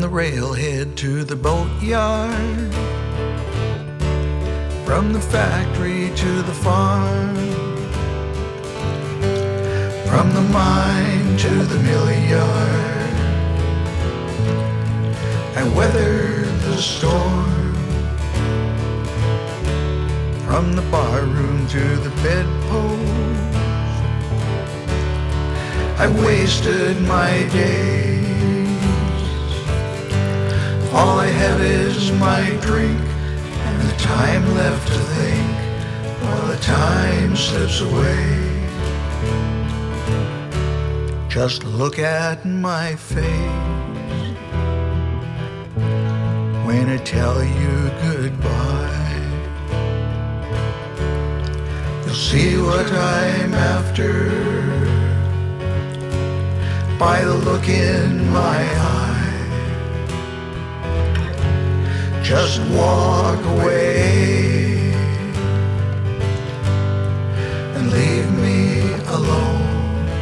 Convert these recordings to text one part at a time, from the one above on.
the railhead to the boatyard, from the factory to the farm, from the mine to the mill yard, I weathered the storm. From the barroom to the bedpost, I wasted my days. All I have is my drink and the time left to think while the time slips away. Just look at my face when I tell you goodbye. You'll see what I'm after by the look in my eye. Just walk away and leave me alone.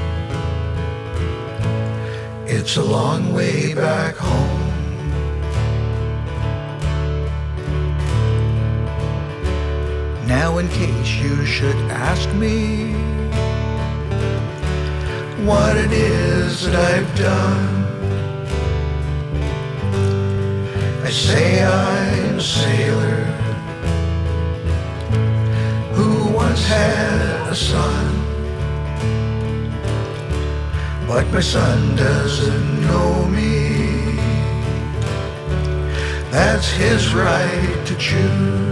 It's a long way back home. Now, in case you should ask me what it is that I've done, I say I'm a sailor who once had a son, but my son doesn't know me. That's his right to choose.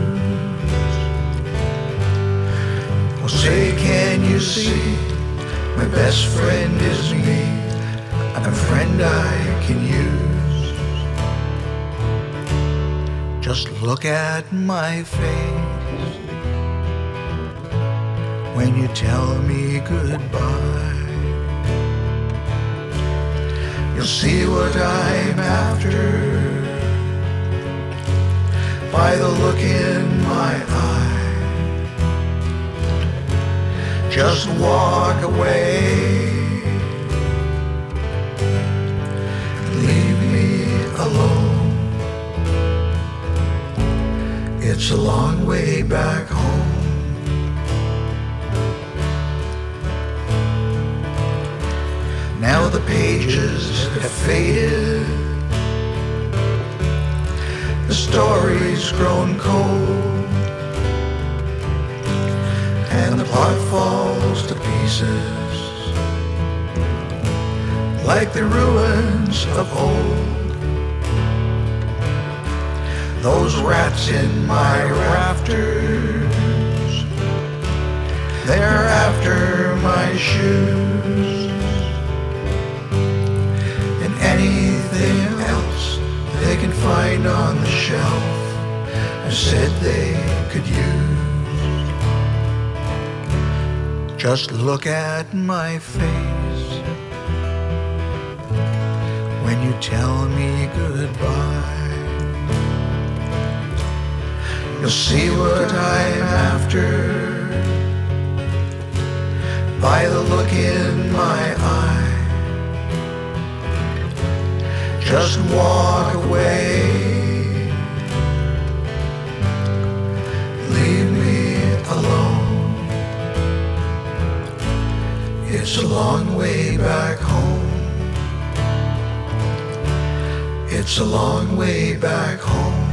Well, say, can you see? My best friend is me, a friend I can use. Just look at my face when you tell me goodbye. You'll see what I'm after by the look in my eye. Just walk away and leave me alone. It's a long way back home. Now the pages have faded, the story's grown cold, and the plot falls to pieces like the ruins of old. Those rats in my rafters, they're after my shoes, and anything else they can find on the shelf I said they could use. Just look at my face when you tell me goodbye. You'll see what I'm after by the look in my eye. Just walk away, leave me alone. It's a long way back home. It's a long way back home.